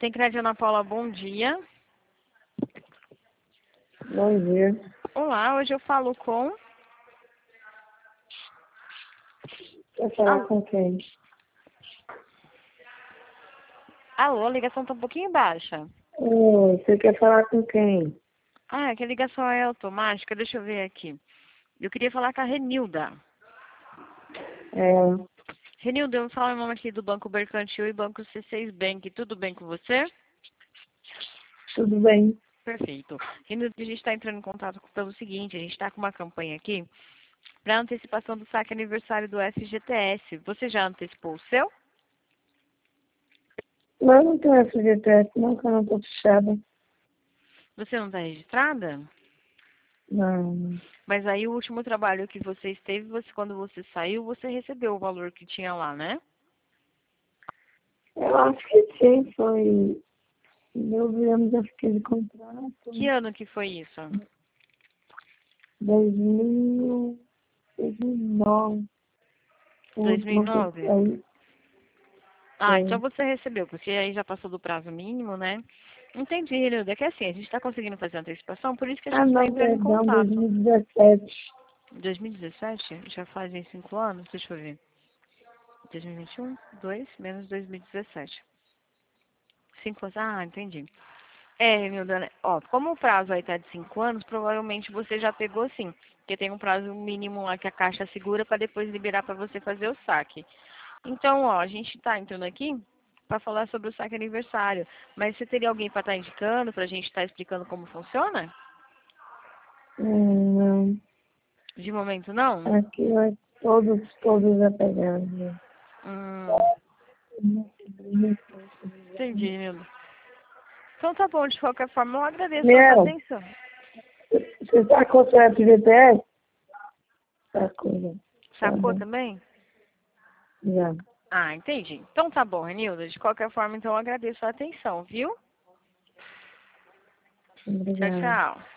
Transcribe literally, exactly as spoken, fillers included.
Sem Crédito Ana Paula, bom dia. Bom dia. Olá, hoje eu falo com... Quer falar Alô? com quem? Alô, a ligação tá um pouquinho baixa. Oi, você quer falar com quem? Ah, é que a ligação é automática, deixa eu ver aqui. Eu queria falar com a Renilda. É, Renilda, eu falo em nome aqui do Banco Mercantil e Banco C seis Bank. Tudo bem com você? tudo bem. Perfeito. Renilda, a gente está entrando em contato pelo seguinte, a gente está com uma campanha aqui para antecipação do saque aniversário do F G T S. Você já antecipou o seu? Mas não tem F G T S, não, que eu não tô fechada. Você não está registrada? Não. Mas aí o último trabalho que você esteve, você, quando você saiu, você recebeu o valor que tinha lá, né? Eu acho que sim, foi doze anos eu fiquei de contrato. Que ano que foi isso? dois mil, dois mil e nove. O último que eu dois mil e nove? saí. Ah, então Foi. você recebeu, porque aí já passou do prazo mínimo, né? Entendi, Hilda. É que assim, a gente está conseguindo fazer a antecipação, por isso que a Ah, gente está não, entrando em perdão, contato. dois mil e dezessete. dois mil e dezessete? Já fazem cinco anos? Deixa eu ver. dois mil e vinte e um? dois menos dois mil e dezessete. cinco anos. Ah, entendi. É, Nilda, né? Ó, como o prazo aí tá de cinco anos, provavelmente você já pegou sim. Porque tem um prazo mínimo lá que a Caixa segura para depois liberar para você fazer o saque. Então, ó, a gente tá entrando aqui para falar sobre o saque aniversário. Mas você teria alguém para estar indicando, para a gente estar explicando como funciona? Hum, não. De momento, não? Aqui vai todos, todos apegados. Hum, entendi, Nilda. Então tá bom, de qualquer forma, eu agradeço a sua Meu, atenção. você tá com o seu F G T S? Sacou, já. Tá Sacou bom. também? Já. Ah, entendi. Então tá bom, Renilda. De qualquer forma, então eu agradeço a atenção, viu? Tchau, Obrigada. tchau.